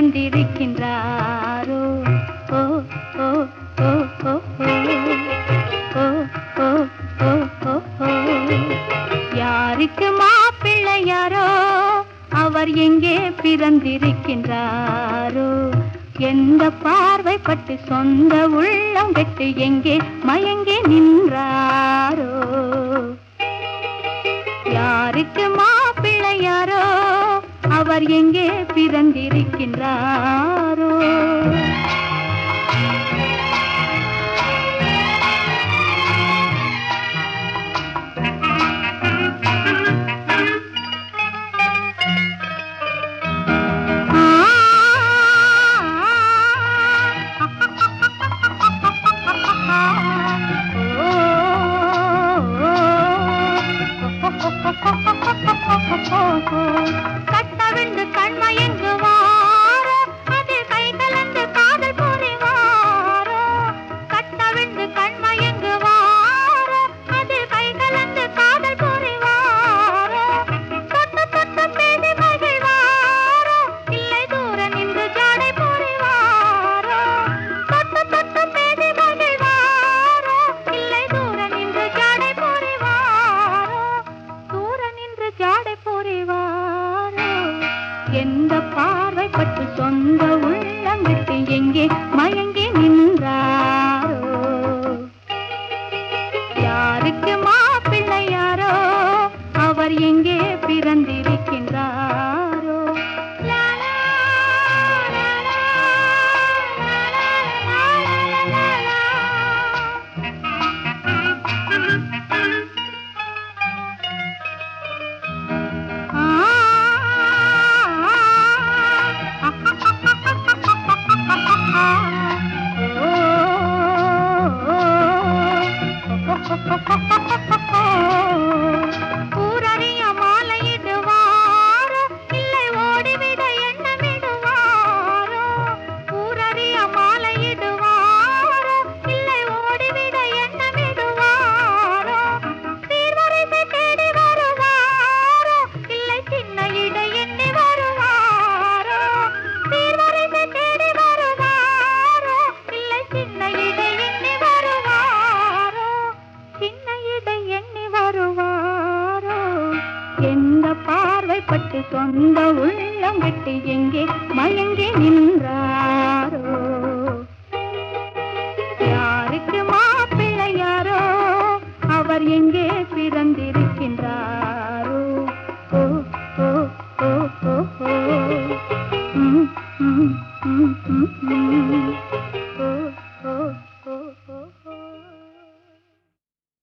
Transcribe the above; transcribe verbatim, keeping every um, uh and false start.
பிறந்திருக்கின்றாரோ? ஓ ஓ ஓ ஓ ஓ ஓ ஓ ஓ ஓ. யாருக்கு மாப்பிள்ளை யாரோ, அவர் எங்கே பிறந்திருக்கின்றாரோ? எந்த பார்வைப்பட்டு சொந்த உள்ளம் கெட்டு எங்கே மயங்கி நின்றாரோ? யாருக்கு மாப்பிள்ளை யாரோ, அவர் எங்கே பிறந்திருக்கின்றாரோ? கட்டவிழ்ந்து கண்மயங்கு வாரோ, அது கை கலந்து காதல் புரிவாரோ. கட்டவிழ்ந்து கண்மயங்கு வாரோ, அது கை கலந்து காதல் புரிவாரோ. தொட்டு தொட்டு பேசி மகிழ்வாரோ, இல்லை தூர நின்று ஜாடை புரிவாரோ. தொட்டு தொட்டு பேசி மகிழ்வாரோ, இல்லை தூர நின்று ஜாடை புரிவாரோ. தூர நின்று ஜாடை புரிவாரோ. எந்த பார்வைப்பட்டு சொந்த உள்ளம் விட்டு எங்கே மயங்கி நின்றாரோ? யாருக்கு மாப்பிள்ளை யாரோ, அவர் எங்கே பிறந்திருக்கின்றாரோ? லா லா லா லா லா லா லா லா. ஊரறிய மாலையிடுவாரோ, இல்லை ஓடிவிட எண்ணமிடுவாரோ. ஊரறிய மாலையிடுவாரோ, இல்லை ஓடிவிட எண்ணமிடுவாரோ. சீர்வரிசை தேடி வருவாரோ, இல்லை சின்ன இடை எண்ணி வருவாரோ. சீர்வரிசை தேடி வருவாரோ, இல்லை சின்ன இடை எண்ணி வருவாரோ. சின்ன இடை எண்ணி வருவாரோ. எந்த பார்வைப்பட்டு சொந்த உள்ளம் விட்டு எங்கே மயங்கி நின்றாரோ?